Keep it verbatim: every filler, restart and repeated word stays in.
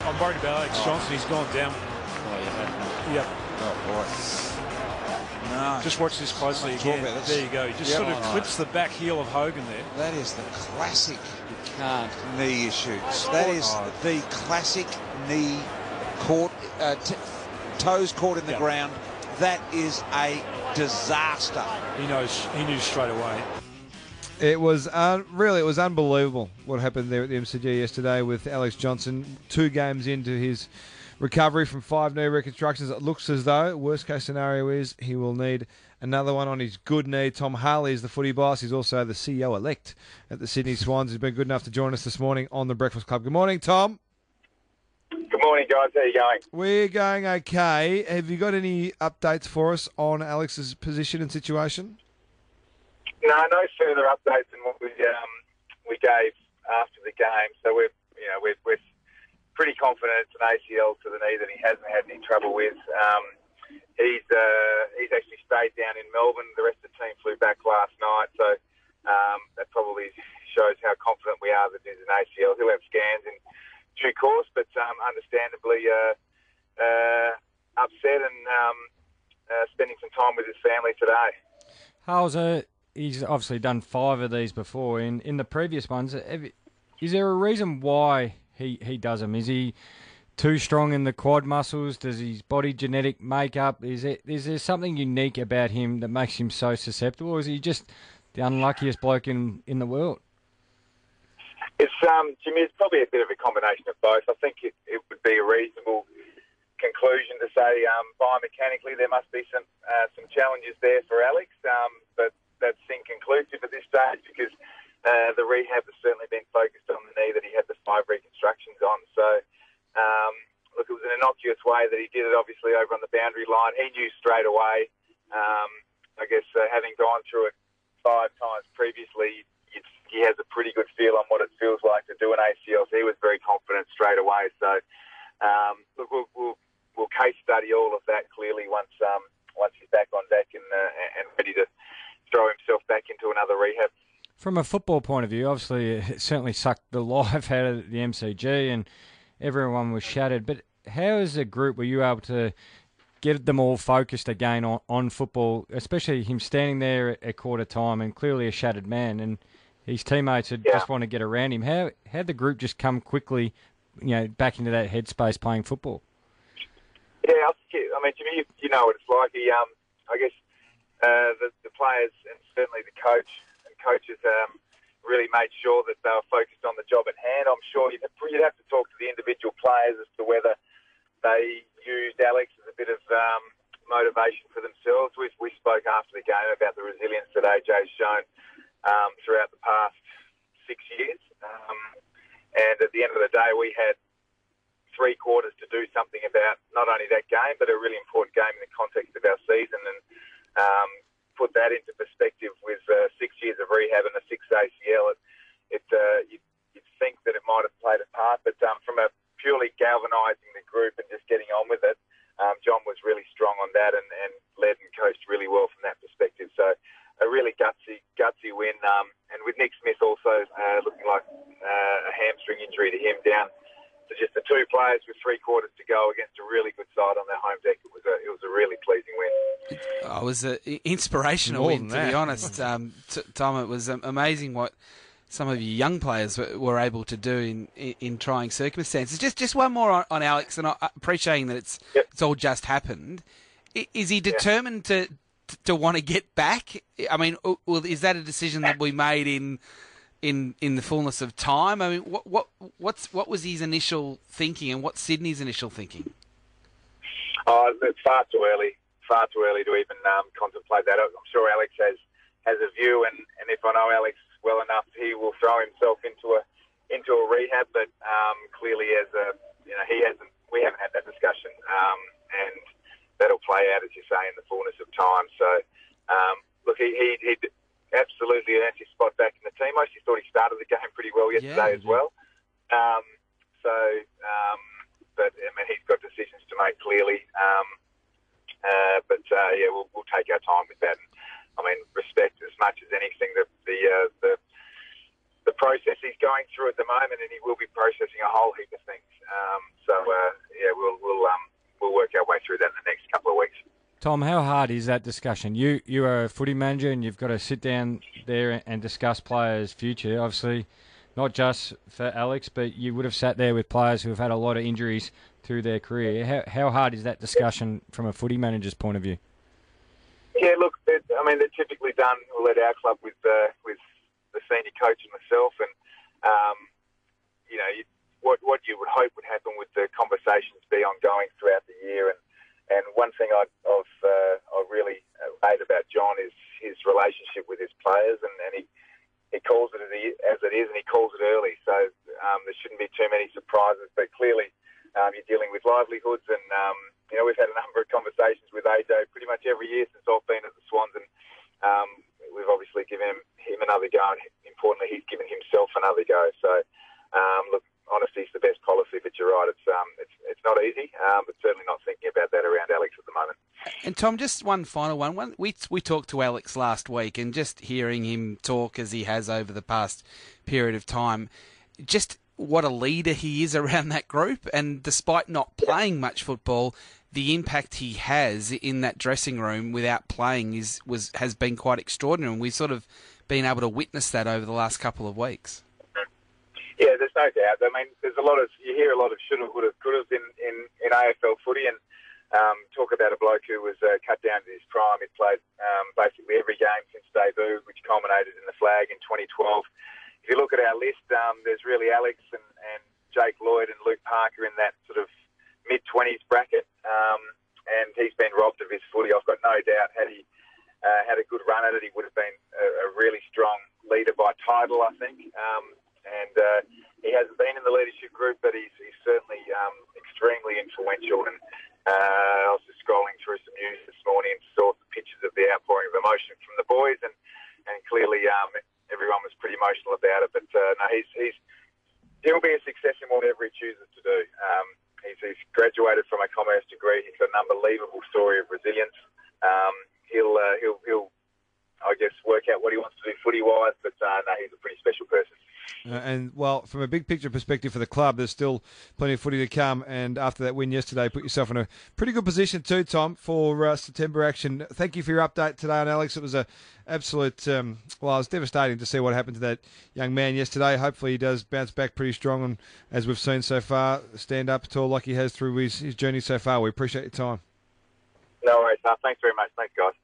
I'm worried about Alex oh. Johnson. He's gone down. Oh, yeah. Yep. Oh, boy. No. Just watch this closely again. There you go. He just yep. sort of oh, clips the back heel of Hogan there. That is the classic You can't. knee issues. That is oh. the classic knee caught, uh, t- toes caught in the yep. ground. That is a disaster. He knows. He knew straight away. It was un- really, it was unbelievable what happened there at the M C G yesterday with Alex Johnson. Two games into his recovery from five knee reconstructions. It looks as though, worst case scenario is, he will need another one on his good knee. Tom Harley is the footy boss. He's also the C E O-elect at the Sydney Swans. He's been good enough to join us this morning on The Breakfast Club. Good morning, Tom. Good morning, guys. How are you going? We're going okay. Have you got any updates for us on Alex's position and situation? No, no further updates than what we um, we gave after the game. So we're you know we're, we're pretty confident it's an A C L to the knee that he hasn't had any trouble with. Um, he's uh, he's actually stayed down in Melbourne. The rest of the team flew back last night, so um, that probably shows how confident we are that there's an A C L. He'll have scans in due course, but um, understandably uh, uh, upset and um, uh, spending some time with his family today. How's it? He's obviously done five of these before. In in the previous ones, have, is there a reason why he, he does them? Is he too strong in the quad muscles? Does his body genetic makeup? Is it is there something unique about him that makes him so susceptible? Or is he just the unluckiest bloke in, in the world? It's um, Jimmy. It's probably a bit of a combination of both. I think it, it would be a reasonable conclusion to say um, biomechanically there must be some uh, some challenges there for Alex, um, but that's inconclusive at this stage because uh, the rehab has certainly been focused on the knee that he had the five reconstructions on. So, um, look, it was an innocuous way that he did it, obviously, over on the boundary line. He knew straight away, um, I guess, uh, having gone through it five times previously, it's, he has a pretty good feel on what it feels like to do an A C L. So he was very confident straight away. So, um, look, we'll, we'll, we'll case study all of that clearly once um, once he's back on deck and, uh, and ready to throw himself back into another rehab. From a football point of view, obviously it certainly sucked the life out of the M C G and everyone was shattered. But how as a group were you able to get them all focused again on, on football, especially him standing there at, at quarter time and clearly a shattered man and his teammates would yeah. just want to get around him. How how the group just come quickly, you know, back into that headspace playing football? Yeah, I think, I mean, Jimmy, you, you know what it's like. He, um, I guess uh, the, the players and certainly the coach and coaches um, really made sure that they were focused on the job at hand. I'm sure you'd have, you'd have to talk to the individual players as to whether they used Alex as a bit of um, motivation for themselves. We, we spoke after the game about the resilience that A J's shown um, throughout the past six years. Um, and at the end of the day, we had three quarters to do something about not only that game, but a really important game in the context of our season. And um, put that into perspective with uh, six years of rehab and a six A C L, it, it uh, you'd, you'd think that it might have played a part. But um, from a purely galvanising the group and just getting on with it, um, John was really strong on that and, and led and coached really well from that perspective. So a really gutsy, gutsy win. Um, and with Nick Smith also uh, looking like uh, a hamstring injury to him down to just the two players with three quarters to go against a really good side on their home deck. It was a, it was a really pleasing win. Oh, it was an inspirational More win, than to be that. honest. Um, t- Tom, it was um, amazing what some of you young players were, were able to do in, in, in trying circumstances. Just just one more on, on Alex, and I, appreciating that it's Yep. it's all just happened. I, is he determined to to want to get back? I mean, well, is that a decision that we made in in in the fullness of time? I mean, what what what's what was his initial thinking, and what's Sydney's initial thinking? Oh, it's far too early. Far too early to even um, contemplate that. I'm sure Alex has has a view, and, and if I know Alex well enough, he will throw himself into a into a rehab. But um, clearly, as a you know, he hasn't. We haven't had that discussion, um, and that'll play out, as you say, in the fullness of time. So, um, look, he he he absolutely earned his spot back in the team. I actually thought he started the game pretty well yesterday Yeah, as well. Um, so, um, but I mean, he's got decisions to make clearly. Um, Uh, but uh, yeah, we'll, we'll take our time with that. And, I mean, respect as much as anything the the, uh, the the process he's going through at the moment, and he will be processing a whole heap of things. Um, so Tom, how hard is that discussion? You you are a footy manager and you've got to sit down there and discuss players' future. Obviously, not just for Alex, but you would have sat there with players who have had a lot of injuries through their career. How how hard is that discussion from a footy manager's point of view? Yeah, look, it, I mean, they're typically done well, at our club with uh, with the senior coach and myself, and um, you know, you, what what you would hope would happen with the conversations be ongoing throughout the year. And and one thing I, I've uh, I really rate about John is his relationship with his players, and, and he he calls it as it is, and he calls it early. So um, there shouldn't be too many surprises. But clearly, um, you're dealing with livelihoods, and um, you know, we've had a number of conversations with A J pretty much every year since I've been at the Swans, and um, we've obviously given him, him another go, and importantly, he's given himself another go. So, um, look, honesty is the best policy, but you're right, it's um, it's it's not easy, um, but certainly not thinking about that around Alex at the moment. And Tom, just one final one. one we we talked to Alex last week, and just hearing him talk as he has over the past period of time, just what a leader he is around that group, and despite not playing much football, the impact he has in that dressing room without playing is was has been quite extraordinary, and we've sort of been able to witness that over the last couple of weeks. Yeah, there's no doubt. I mean, there's a lot of you hear a lot of shoulda, woulda, couldas in, in, in A F L footy, and um, talk about a bloke who was uh, cut down to his prime. He played um, basically every game since debut, which culminated in the flag in twenty twelve. If you look at our list, um, there's really Alex and, and Jake Lloyd and Luke Parker in that sort of mid-twenties bracket, um, and he's been robbed of his footy. I've got no doubt had he uh, had a good run at it, he would have been a, a really strong leader by title, I think. Um, and uh, he hasn't been in the leadership group, but he's, he's certainly um, extremely influential. And uh, I was just scrolling through some news this morning and saw some pictures of the outpouring of emotion from the boys, and, and clearly um, everyone was pretty emotional about it. But uh, no, he's, he's he'll be a success in whatever he chooses to do. Um, he's, he's graduated from a commerce degree. He's got an unbelievable story of resilience. Um, he'll uh, he'll he'll I guess work out what he wants to do footy wise. But uh, no, he's a pretty special person. Uh, and, well, from a big picture perspective for the club, there's still plenty of footy to come. And after that win yesterday, put yourself in a pretty good position too, Tom, for uh, September action. Thank you for your update today on Alex. It was a absolute, um, well, it was devastating to see what happened to that young man yesterday. Hopefully he does bounce back pretty strong, and as we've seen so far, stand up tall like he has through his, his journey so far. We appreciate your time. No worries. No, thanks very much. Thanks, guys.